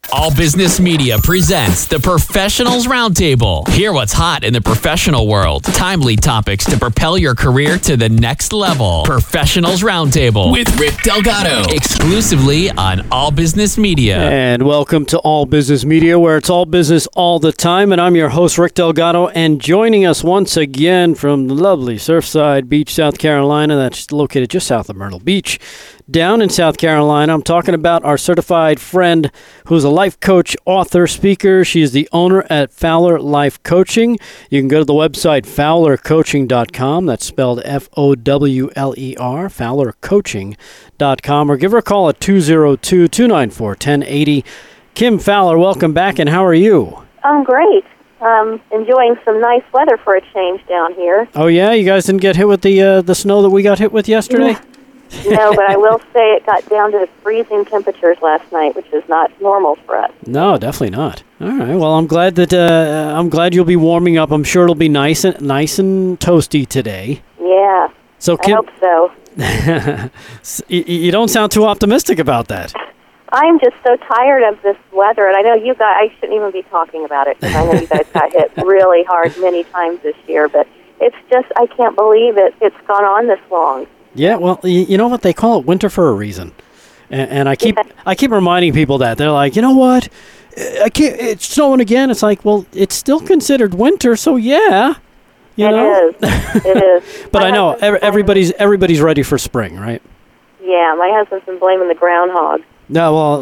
All Business Media presents the Professionals Roundtable. Hear what's hot in the professional world. Timely topics to propel your career to the next level. Professionals Roundtable with Rick Delgado. Exclusively on All Business Media. And welcome to All Business Media, where it's all business all the time. And I'm your host, Rick Delgado. And joining us once again from the lovely Surfside Beach, South Carolina, that's located just south of Myrtle Beach, down in South Carolina, I'm talking about our certified friend who's a life coach, author, speaker. She is the owner at Fowler Life Coaching. You can go to the website fowlercoaching.com. That's spelled Fowler, fowlercoaching.com, or give her a call at 202-294-1080. Kim Fowler, welcome back, and how are you? I'm great. Enjoying some nice weather for a change down here. Oh, yeah? You guys didn't get hit with the snow that we got hit with yesterday? No, but I will say it got down to freezing temperatures last night, which is not normal for us. No, definitely not. All right. Well, I'm glad you'll be warming up. I'm sure it'll be nice and toasty today. Yeah. So, Kim, I hope so. You don't sound too optimistic about that. I'm just so tired of this weather, and I know you guys, I shouldn't even be talking about it, because I know you guys got hit really hard many times this year, but it's just, I can't believe it's gone on this long. Yeah, well, you know what? They call it winter for a reason. And I keep reminding people that. They're like, you know what? It's snowing again. It's like, well, it's still considered winter, so yeah. It is. But I know everybody's ready for spring, right? Yeah, my husband's been blaming the groundhog. No, well,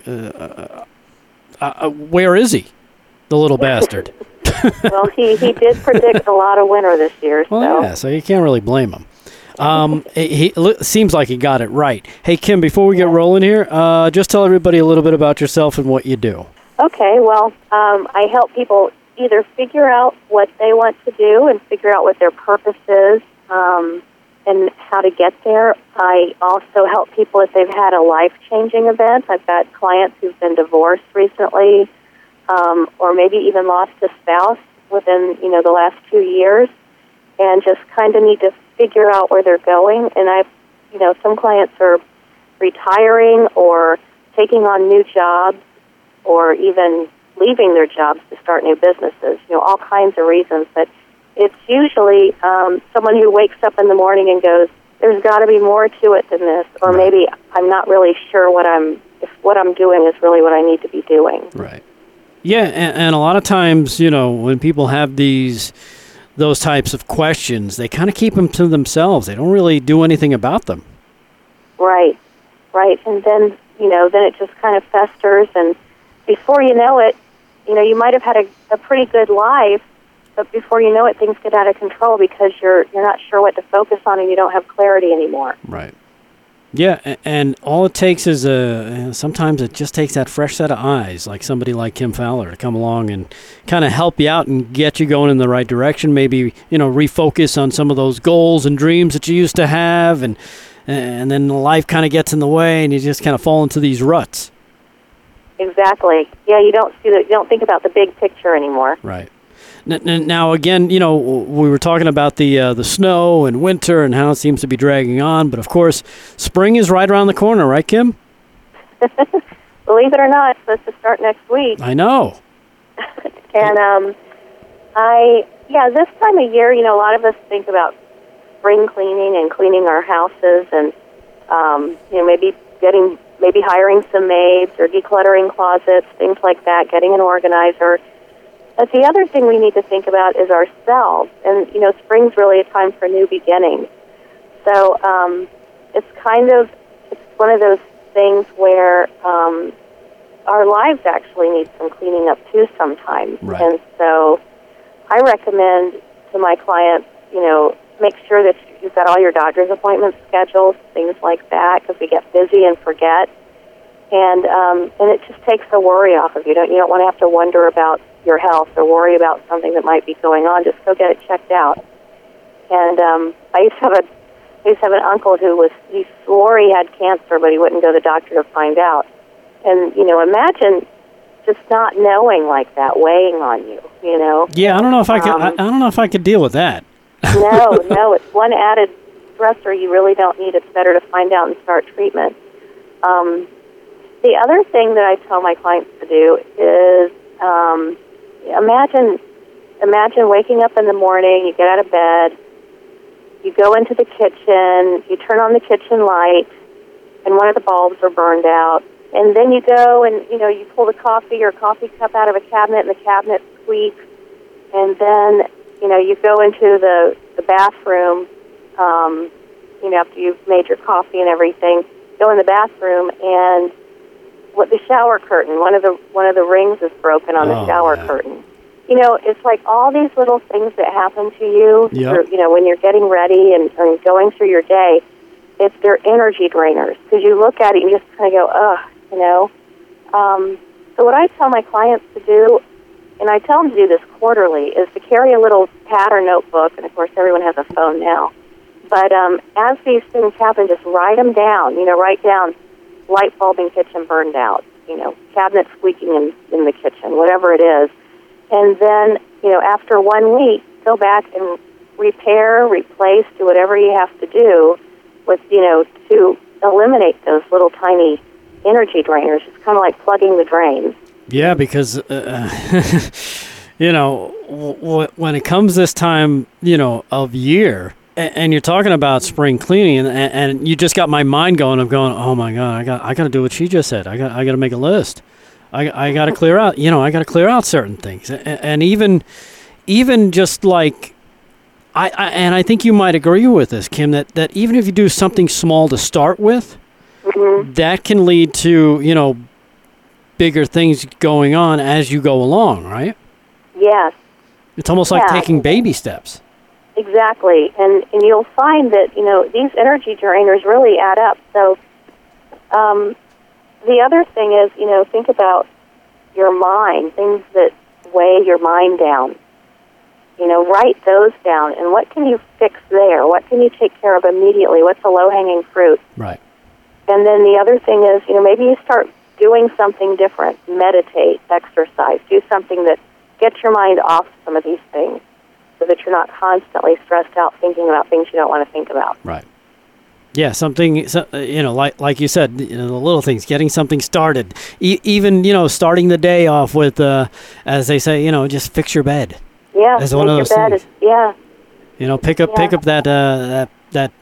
where is he, the little bastard? Well, he did predict a lot of winter this year. Well, yeah, so you can't really blame him. He seems like he got it right. Hey, Kim, before we get rolling here, just tell everybody a little bit about yourself and what you do. Okay, well, I help people either figure out what they want to do and figure out what their purpose is and how to get there. I also help people if they've had a life-changing event. I've got clients who've been divorced recently or maybe even lost a spouse within, the last 2 years and just kind of need to figure out where they're going. And some clients are retiring or taking on new jobs or even leaving their jobs to start new businesses, all kinds of reasons. But it's usually someone who wakes up in the morning and goes, there's got to be more to it than this, or maybe I'm not really sure if what I'm doing is really what I need to be doing. Right. Yeah, and a lot of times, when people have those types of questions, they kind of keep them to themselves. They don't really do anything about them. Right. And then, then it just kind of festers, and before you know it, you might have had a pretty good life, but before you know it, things get out of control because you're not sure what to focus on and you don't have clarity anymore. Right. Yeah, and all it takes is sometimes it just takes that fresh set of eyes, like somebody like Kim Fowler, to come along and kind of help you out and get you going in the right direction. Maybe, refocus on some of those goals and dreams that you used to have, and then life kind of gets in the way, and you just kind of fall into these ruts. Exactly. Yeah, you don't think about the big picture anymore. Right. Now, again, we were talking about the snow and winter and how it seems to be dragging on, but of course, spring is right around the corner, right, Kim? Believe it or not, it's supposed to start next week. I know. And this time of year, a lot of us think about spring cleaning and cleaning our houses, and maybe hiring some maids or decluttering closets, things like that, getting an organizer. But the other thing we need to think about is ourselves. And, spring's really a time for new beginnings. So it's one of those things where our lives actually need some cleaning up too sometimes. Right. And so I recommend to my clients, make sure that you've got all your doctor's appointments scheduled, things like that, because we get busy and forget. And it just takes the worry off of you. You don't want to have to wonder about your health or worry about something that might be going on. Just go get it checked out. And I used to have an uncle he swore he had cancer, but he wouldn't go to the doctor to find out. And imagine just not knowing like that weighing on you. Yeah, I don't know if I could. I don't know if I could deal with that. No, it's one added stressor you really don't need. It's better to find out and start treatment. The other thing that I tell my clients to do is imagine waking up in the morning, you get out of bed, you go into the kitchen, you turn on the kitchen light, and one of the bulbs are burned out. And then you go and, you pull the coffee or coffee cup out of a cabinet, and the cabinet squeaks. And then, you go into the bathroom, after you've made your coffee and everything, go in the bathroom, and the shower curtain, one of the rings is broken on the shower curtain. It's like all these little things that happen to you, when you're getting ready and going through your day, they're energy drainers. Because you look at it and you just kind of go, ugh, So what I tell my clients to do, and I tell them to do this quarterly, is to carry a little pad or notebook, and of course everyone has a phone now. But as these things happen, just write them down. Write down light bulb in kitchen burned out, cabinet squeaking in the kitchen, whatever it is. And then, after 1 week, go back and repair, replace, do whatever you have to do with, to eliminate those little tiny energy drainers. It's kind of like plugging the drains. Yeah, because, when it comes this time, of year, and you're talking about spring cleaning, and you just got my mind going. I'm going, oh my God, I got to do what she just said. I got to make a list. I got to clear out. I got to clear out certain things, and even just like, I think you might agree with this, Kim. That even if you do something small to start with, that can lead to bigger things going on as you go along, right? Yes. It's almost like taking baby steps. Exactly, and you'll find that these energy drainers really add up. So the other thing is think about your mind, things that weigh your mind down. Write those down, and what can you fix there? What can you take care of immediately? What's the low-hanging fruit? Right. And then the other thing is maybe you start doing something different. Meditate, exercise, do something that gets your mind off some of these things, so that you're not constantly stressed out thinking about things you don't want to think about. Right. Yeah, something, like you said, the little things, getting something started. Even, starting the day off with, as they say, just fix your bed. Yeah, as one of those things. Pick up that.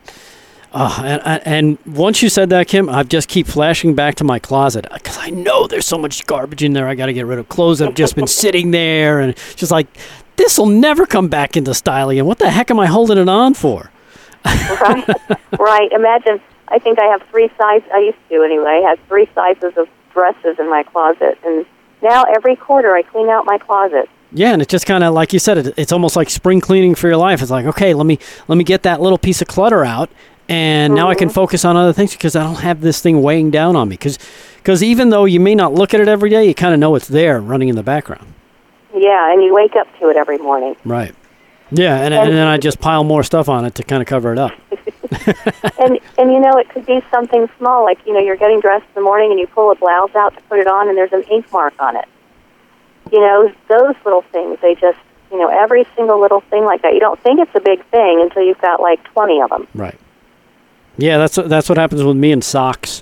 And once you said that, Kim, I just keep flashing back to my closet because I know there's so much garbage in there. I got to get rid of clothes that have just been sitting there, and just like, this will never come back into style again. What the heck am I holding it on for? Right. Imagine, I think I have 3 sizes, I used to anyway, I had 3 sizes of dresses in my closet, and now every quarter I clean out my closet. Yeah, and it's just kind of, like you said, it's almost like spring cleaning for your life. It's like, okay, let me get that little piece of clutter out, and now I can focus on other things because I don't have this thing weighing down on me. Because even though you may not look at it every day, you kind of know it's there running in the background. Yeah, and you wake up to it every morning. Right. Yeah, and then I just pile more stuff on it to kind of cover it up. and it could be something small, like, you're getting dressed in the morning and you pull a blouse out to put it on and there's an ink mark on it. Those little things, they just, every single little thing like that. You don't think it's a big thing until you've got like 20 of them. Right. Yeah, that's what happens with me and socks.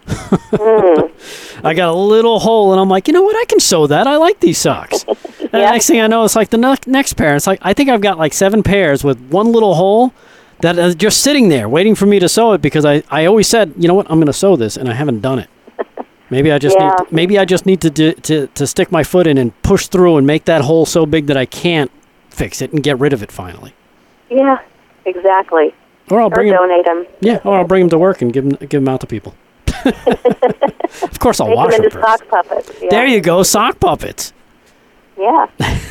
I got a little hole, and I'm like, you know what? I can sew that. I like these socks. And the next thing I know, it's like the next pair. It's like I think I've got like 7 pairs with one little hole that is just sitting there waiting for me to sew it because I always said, you know what? I'm going to sew this, and I haven't done it. Maybe I just need to stick my foot in and push through and make that hole so big that I can't fix it and get rid of it finally. Yeah, exactly. Or donate them. Yeah, or I'll bring them to work and give them out to people. Of course, I'll wash them into sock puppets. Yeah. There you go, sock puppets. Yeah.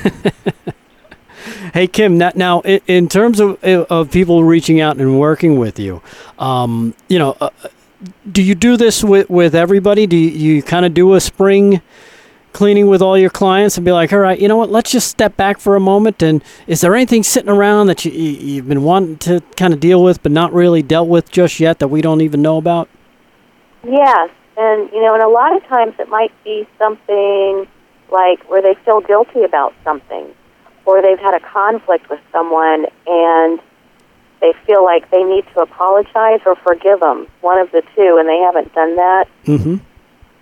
Hey, Kim. Now, in terms of people reaching out and working with you, do you do this with everybody? Do you kind of do a spring cleaning with all your clients and be like, all right, you know what? Let's just step back for a moment. And is there anything sitting around that you've been wanting to kind of deal with, but not really dealt with just yet that we don't even know about? Yes, and and a lot of times it might be something like where they feel guilty about something, or they've had a conflict with someone and they feel like they need to apologize or forgive them, one of the two, and they haven't done that. Mm-hmm.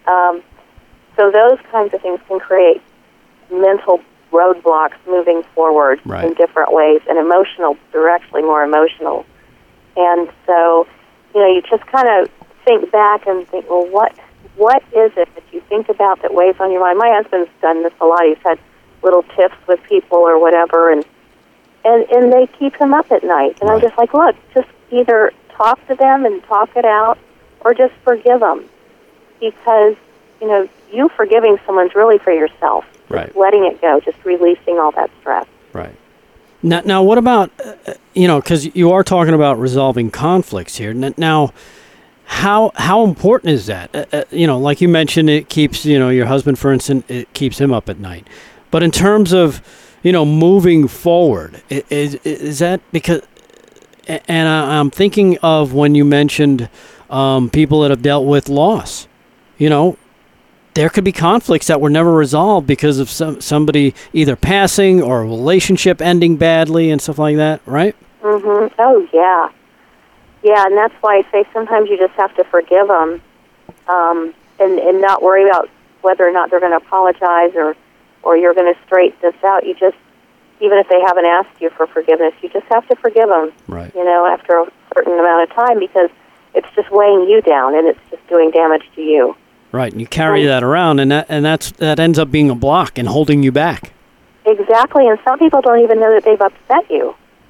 So those kinds of things can create mental roadblocks moving forward in different ways, and they're actually more emotional. And so, you just kind of think back and think, well, what is it that you think about that weighs on your mind? My husband's done this a lot. He's had little tiffs with people or whatever, and they keep him up at night. And I'm just like, look, just either talk to them and talk it out, or just forgive them. Because, you forgiving someone's really for yourself. Just letting it go, just releasing all that stress. Right. Now what about, because you are talking about resolving conflicts here. Now, how important is that? Like you mentioned, it keeps, your husband, for instance, it keeps him up at night. But in terms of, moving forward, is that because, and I'm thinking of when you mentioned people that have dealt with loss, there could be conflicts that were never resolved because of somebody either passing or a relationship ending badly and stuff like that, right? Mm-hmm. Oh, yeah. Yeah, and that's why I say sometimes you just have to forgive them and not worry about whether or not they're going to apologize or you're going to straighten this out. You just, even if they haven't asked you for forgiveness, you just have to forgive them, after a certain amount of time, because it's just weighing you down and it's just doing damage to you. Right, and you carry that around, and that ends up being a block and holding you back. Exactly, and some people don't even know that they've upset you.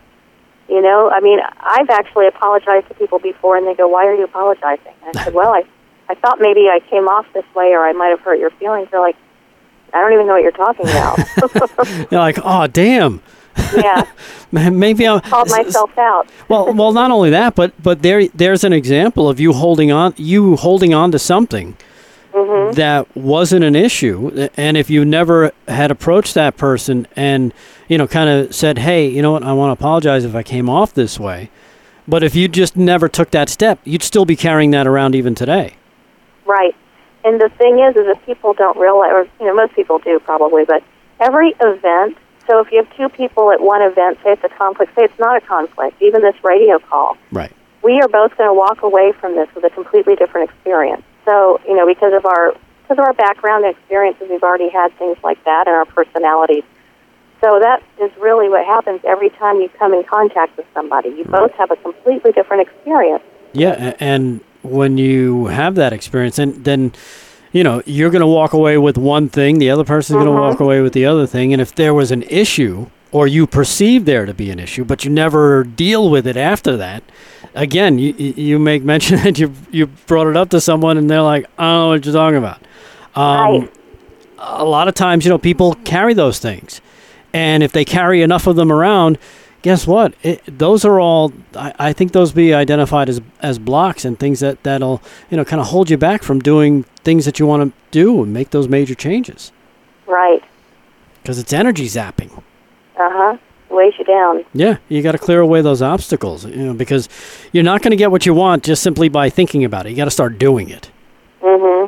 I've actually apologized to people before, and they go, "Why are you apologizing?" And I said, "Well, I thought maybe I came off this way, or I might have hurt your feelings." They're like, "I don't even know what you're talking about." You're like, "Oh, damn." Yeah. Maybe I called myself out. well, not only that, but there's an example of you holding on to something. Mm-hmm. That wasn't an issue, and if you never had approached that person and kind of said, "Hey, you know what? I want to apologize if I came off this way," but if you just never took that step, you'd still be carrying that around even today. Right, and the thing is that people don't realize, or most people do probably, but every event. So if you have two people at one event, say it's a conflict, say it's not a conflict, even this radio call. Right. We are both going to walk away from this with a completely different experience. So, because of our background and experiences, we've already had things like that, and our personalities. So that is really what happens every time you come in contact with somebody. You both have a completely different experience. Yeah, and when you have that experience, and then, you're going to walk away with one thing, the other person's going to walk away with the other thing, and if there was an issue, or you perceive there to be an issue, but you never deal with it after that, again, you make mention that you brought it up to someone and they're like, "I don't know what you're talking about." Right. A lot of times, people carry those things. And if they carry enough of them around, guess what? Those are all, I think those be identified as blocks and things that'll, kind of hold you back from doing things that you want to do and make those major changes. Right. Because it's energy zapping. Uh-huh. Weighs you down. Yeah, you got to clear away those obstacles, because you're not going to get what you want just simply by thinking about it. You got to start doing it. Mm-hmm.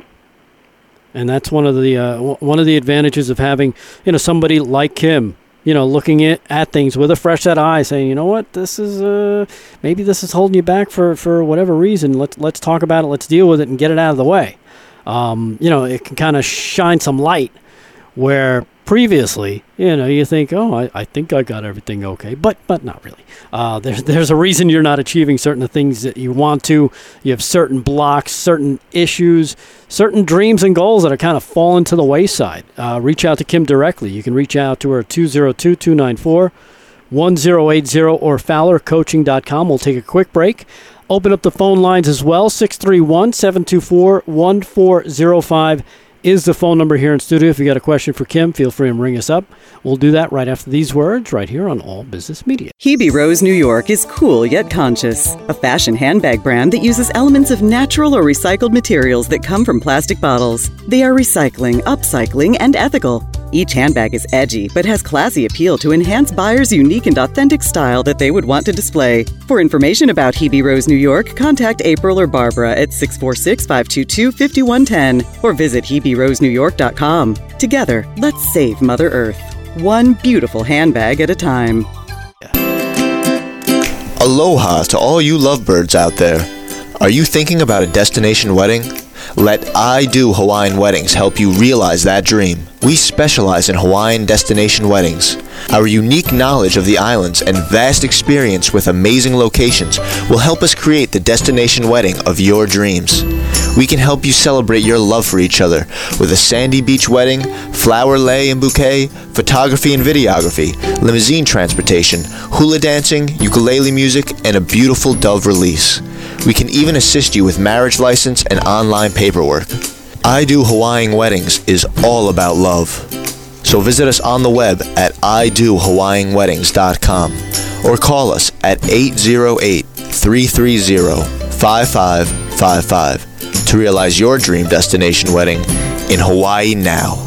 And that's one of the advantages of having, somebody like Kim, looking at things with a fresh set of eyes, saying, "You know what, this is maybe this is holding you back for whatever reason. Let's talk about it. Let's deal with it and get it out of the way." It can kind of shine some light where previously, you think, "Oh, I think I got everything okay," but not really. There's a reason you're not achieving certain things that you want to. You have certain blocks, certain issues, certain dreams and goals that are kind of fallen to the wayside. Reach out to Kim directly. You can reach out to her at 202-294-1080 or FowlerCoaching.com. We'll take a quick break. Open up the phone lines as well. 631-724-1405 is the phone number here in studio. If you got a question for Kim, feel free and ring us up. We'll do that right after these words right here on All Business Media. Hebe Rose New York is cool yet conscious. A fashion handbag brand that uses elements of natural or recycled materials that come from plastic bottles. They are recycling, upcycling, and ethical. Each handbag is edgy, but has classy appeal to enhance buyers' unique and authentic style that they would want to display. For information about Hebe Rose New York, contact April or Barbara at 646-522-5110 or visit HebeRoseNewYork.com. Together, let's save Mother Earth. One beautiful handbag at a time. Aloha to all you lovebirds out there. Are you thinking about a destination wedding? Let I Do Hawaiian Weddings help you realize that dream. We specialize in Hawaiian destination weddings. Our unique knowledge of the islands and vast experience with amazing locations will help us create the destination wedding of your dreams. We can help you celebrate your love for each other with a sandy beach wedding, flower lei and bouquet, photography and videography, limousine transportation, hula dancing, ukulele music, and a beautiful dove release. We can even assist you with marriage license and online paperwork. I Do Hawaiian Weddings is all about love. So visit us on the web at idohawaiianweddings.com or call us at 808-330-5555 to realize your dream destination wedding in Hawaii now.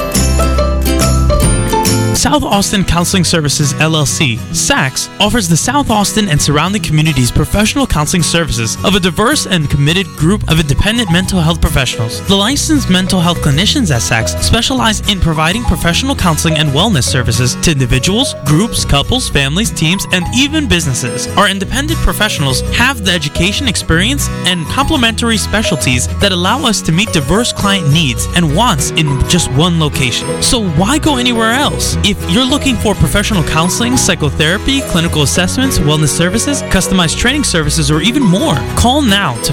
South Austin Counseling Services, LLC, SACS, offers the South Austin and surrounding communities professional counseling services of a diverse and committed group of independent mental health professionals. The licensed mental health clinicians at SACS specialize in providing professional counseling and wellness services to individuals, groups, couples, families, teams, and even businesses. Our independent professionals have the education, experience, and complementary specialties that allow us to meet diverse client needs and wants in just one location. So why go anywhere else? If you're looking for professional counseling, psychotherapy, clinical assessments, wellness services, customized training services, or even more, call now to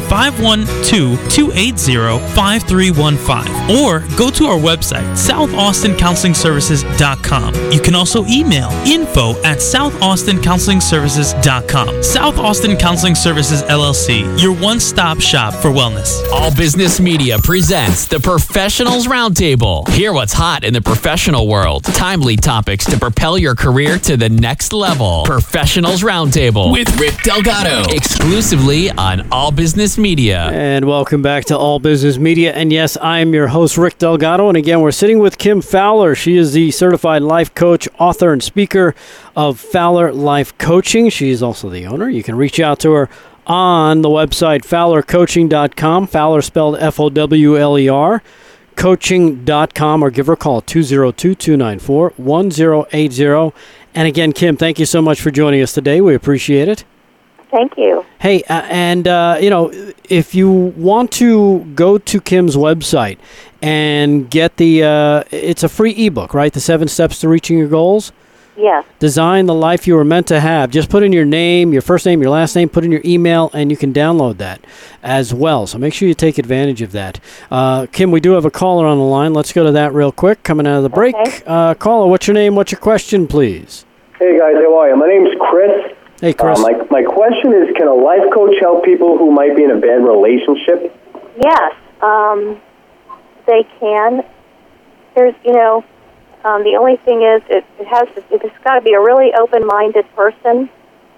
512-280-5315 or go to our website, southaustincounselingservices.com. You can also email info@southaustincounselingservices.com. South Austin Counseling Services, LLC, your one-stop shop for wellness. All Business Media presents the Professionals Roundtable. Hear what's hot in the professional world. Timely topics to propel your career to the next level. Professionals Roundtable with Rick Delgado, exclusively on All Business Media. And welcome back to All Business Media. And yes, I am your host, Rick Delgado. And again, we're sitting with Kim Fowler. She is the certified life coach, author, and speaker of Fowler Life Coaching. She is also the owner. You can reach out to her on the website, fowlercoaching.com. Fowler spelled Fowler. Coaching.com, or give her a call at 202-294-1080. And again, Kim, thank you so much for joining us today. We appreciate it. Thank you. Hey, if you want to go to Kim's website and get it's a free ebook, right? The 7 Steps to Reaching Your Goals. Yes. Design the life you were meant to have. Just put in your name, your first name, your last name, put in your email, and you can download that as well. So make sure you take advantage of that. Kim, we do have a caller on the line. Let's go to that real quick, coming out of the break. Okay. Caller, what's your name? What's your question, please? Hey guys, how are you? My name's Chris. Hey, Chris. My question is, can a life coach help people who might be in a bad relationship? Yes, they can. There's, the only thing is it's got to be a really open-minded person,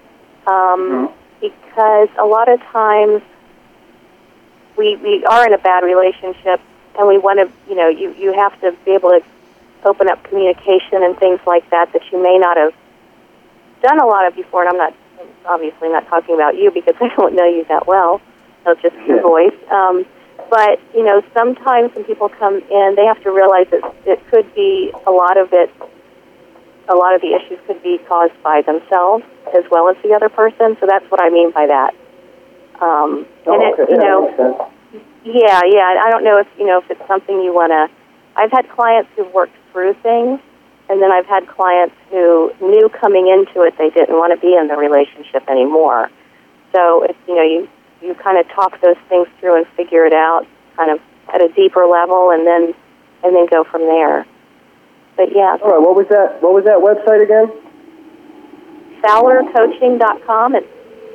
because a lot of times we are in a bad relationship, and we want to, you have to be able to open up communication and things like that you may not have done a lot of before. And I'm obviously not talking about you because I don't know you that well. That's just your voice. But, sometimes when people come in, they have to realize that it could be a lot of the issues could be caused by themselves as well as the other person. So that's what I mean by that. I don't know if it's something you want to. I've had clients who've worked through things, and then I've had clients who knew coming into it they didn't want to be in the relationship anymore. So it's, you kind of talk those things through and figure it out kind of at a deeper level, and then go from there. But yeah. All right. What was that website again? FowlerCoaching.com. It's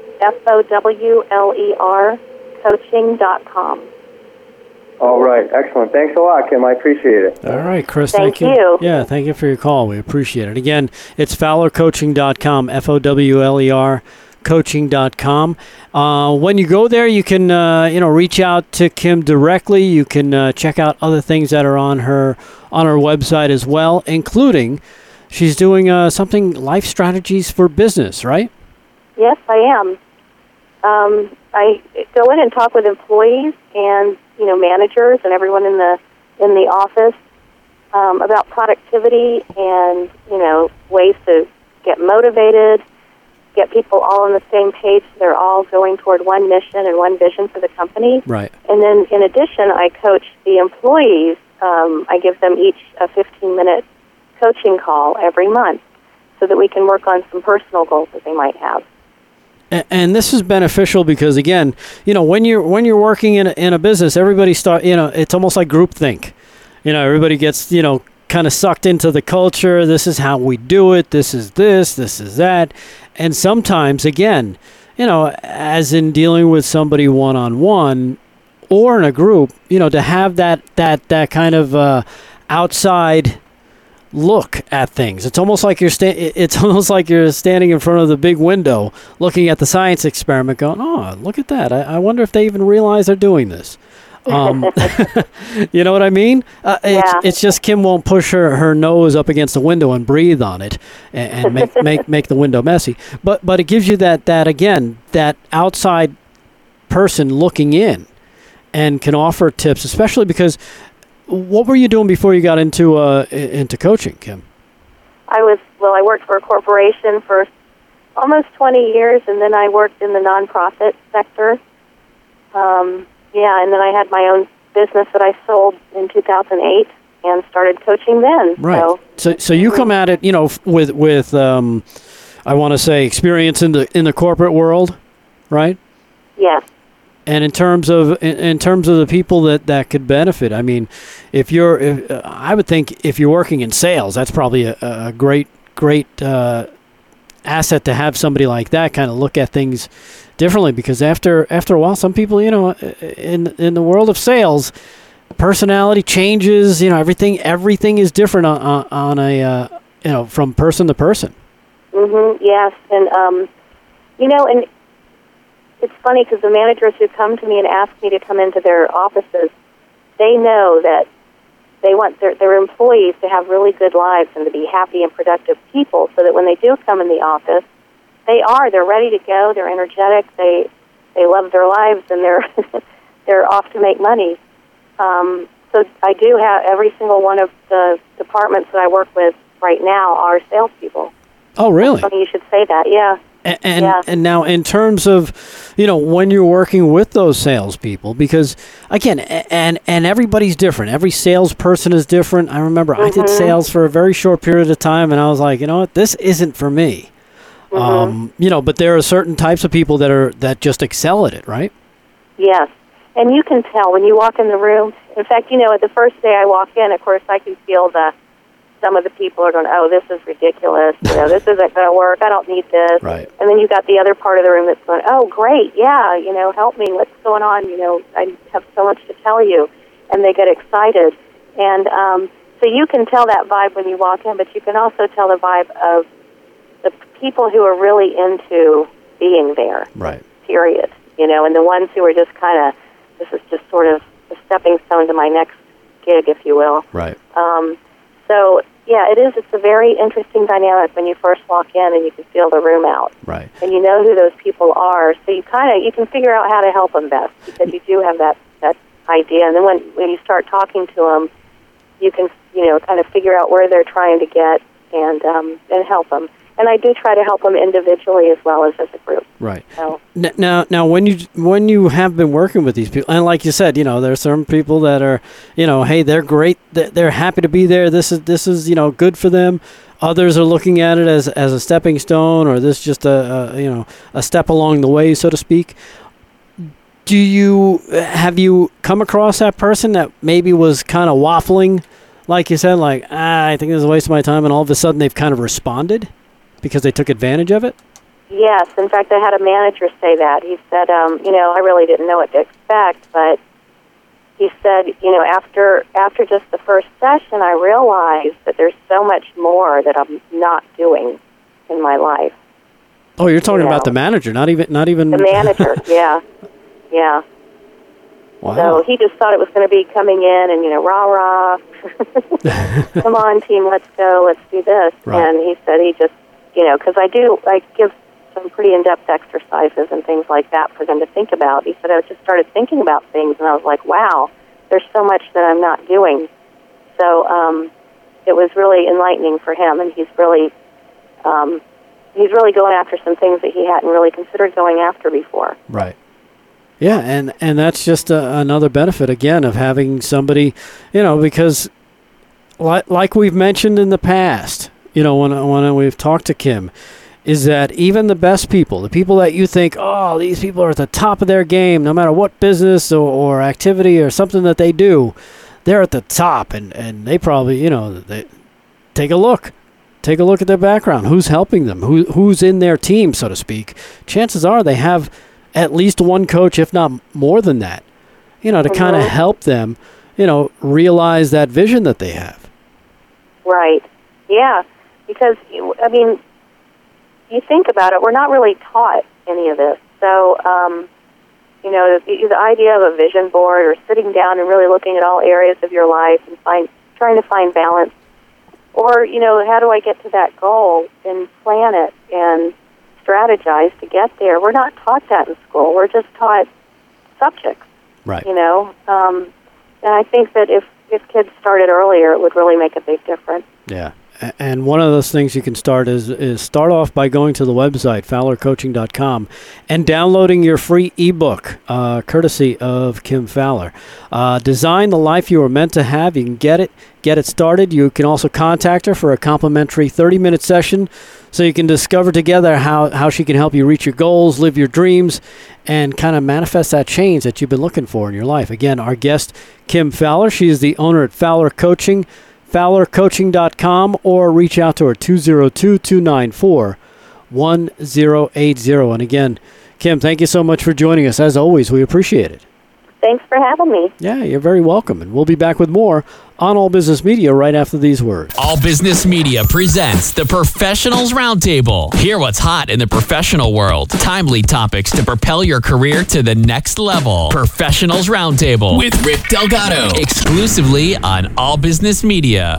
FOWLER coaching.com. All right. Excellent. Thanks a lot, Kim. I appreciate it. All right, Chris. Thank you. Yeah, thank you for your call. We appreciate it. Again, it's FowlerCoaching.com, FOWLER coaching.com. When you go there, you can reach out to Kim directly. You can check out other things that are on her website as well, including she's doing something, life strategies for business, right? Yes, I am. I go in and talk with employees and managers and everyone in the office about productivity and ways to get motivated get people all on the same page. They're all going toward one mission and one vision for the company. Right. And then, in addition, I coach the employees. I give them each a 15-minute coaching call every month so that we can work on some personal goals that they might have. And this is beneficial because, again, when you're working in a business, everybody it's almost like groupthink. Everybody gets, kind of sucked into the culture. This is how we do it. This is that. And sometimes, again, as in dealing with somebody one-on-one or in a group, to have that kind of outside look at things. It's almost like you're standing in front of the big window looking at the science experiment going, oh, look at that. I wonder if they even realize they're doing this. You know what I mean? It's just Kim won't push her nose up against the window and breathe on it and make the window messy. But it gives you that outside person looking in and can offer tips, especially because what were you doing before you got into coaching, Kim? I worked for a corporation for almost 20 years, and then I worked in the nonprofit sector. And then I had my own business that I sold in 2008 and started coaching then. Right. So you come at it, with I want to say experience in the corporate world, right? Yes. And in terms of the people that could benefit, I mean, I would think if you're working in sales, that's probably a great asset to have somebody like that kind of look at things differently, because after a while, some people, in the world of sales, personality changes. Everything is different on a from person to person. Mm-hmm. Yes, and and it's funny because the managers who come to me and ask me to come into their offices, they know that they want their employees to have really good lives and to be happy and productive people, so that when they do come in the office, they're ready to go, they're energetic, they love their lives, and they're off to make money. So I do have every single one of the departments that I work with right now are salespeople. Oh, really? Funny you should say that, yeah. And now in terms of, when you're working with those salespeople, because again, and everybody's different. Every salesperson is different. I remember I did sales for a very short period of time, and I was like, this isn't for me. But there are certain types of people that just excel at it, right? Yes. And you can tell when you walk in the room. In fact, the first day I walk in, of course, I can feel some of the people are going, oh, this is ridiculous. This isn't going to work. I don't need this. Right. And then you got the other part of the room that's going, oh, great, yeah, help me. What's going on? I have so much to tell you. And they get excited. And so you can tell that vibe when you walk in, but you can also tell the vibe of the people who are really into being there. Right. Period. And the ones who are just kind of, this is just sort of a stepping stone to my next gig, if you will. Right. So, yeah, it is. It's a very interesting dynamic when you first walk in and you can feel the room out. Right. And you know who those people are, so you can figure out how to help them best, because you do have that idea. And then when you start talking to them, you can, kind of figure out where they're trying to get and help them. And I do try to help them individually as well as a group. Right. So. Now, when you have been working with these people, and like you said, there's some people that are, hey, they're great, they're happy to be there. This is good for them. Others are looking at it as a stepping stone, or this just a step along the way, so to speak. Have you come across that person that maybe was kind of waffling, like you said, like, I think this is a waste of my time, and all of a sudden they've kind of responded because they took advantage of it? Yes. In fact, I had a manager say that. He said, I really didn't know what to expect, but he said, after just the first session, I realized that there's so much more that I'm not doing in my life. Oh, you're talking about the manager, not even the manager. Yeah. Wow. So he just thought it was going to be coming in and, rah-rah. Come on, team, let's go, let's do this. Right. And he said he just, because I give some pretty in-depth exercises and things like that for them to think about. He said, I just started thinking about things, and I was like, wow, there's so much that I'm not doing. So it was really enlightening for him, and he's really he's really going after some things that he hadn't really considered going after before. Right. Yeah, and that's just another benefit, again, of having somebody, because like we've mentioned in the past, when we've talked to Kim, is that even the best people, the people that you think, oh, these people are at the top of their game, no matter what business or activity or something that they do, they're at the top, and they probably, they take a look at their background, who's helping them, who's in their team, so to speak. Chances are they have at least one coach, if not more than that, to kind of help them, realize that vision that they have. Right. Yeah. Because, you think about it, we're not really taught any of this. So, the idea of a vision board or sitting down and really looking at all areas of your life and trying to find balance, or, how do I get to that goal and plan it and strategize to get there. We're not taught that in school. We're just taught subjects. Right. And I think that if kids started earlier, it would really make a big difference. Yeah. And one of those things you can start is start off by going to the website, FowlerCoaching.com, and downloading your free ebook, courtesy of Kim Fowler. Design the life you were meant to have. You can get it started. You can also contact her for a complimentary 30-minute session so you can discover together how she can help you reach your goals, live your dreams, and kind of manifest that change that you've been looking for in your life. Again, our guest, Kim Fowler. She is the owner at Fowler Coaching, FowlerCoaching.com, or reach out to her 202-294-1080. And again, Kim, thank you so much for joining us. As always, we appreciate it. Thanks for having me. Yeah, you're very welcome. And we'll be back with more on All Business Media right after these words. All Business Media presents the Professionals Roundtable. Hear what's hot in the professional world. Timely topics to propel your career to the next level. Professionals Roundtable with Rick Delgado. Exclusively on All Business Media.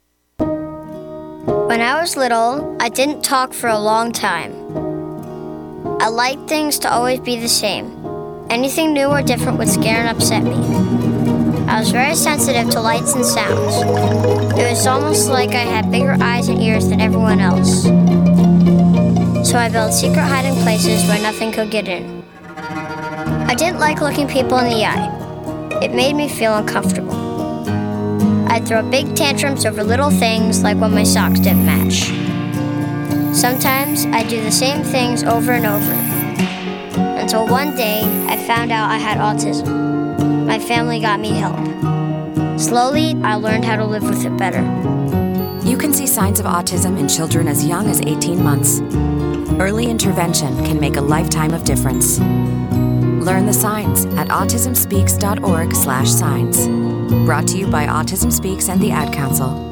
When I was little, I didn't talk for a long time. I liked things to always be the same. Anything new or different would scare and upset me. I was very sensitive to lights and sounds. It was almost like I had bigger eyes and ears than everyone else. So I built secret hiding places where nothing could get in. I didn't like looking people in the eye. It made me feel uncomfortable. I'd throw big tantrums over little things like when my socks didn't match. Sometimes I'd do the same things over and over. Until one day, I found out I had autism. My family got me help. Slowly, I learned how to live with it better. You can see signs of autism in children as young as 18 months. Early intervention can make a lifetime of difference. Learn the signs at autismspeaks.org/signs. Brought to you by Autism Speaks and the Ad Council.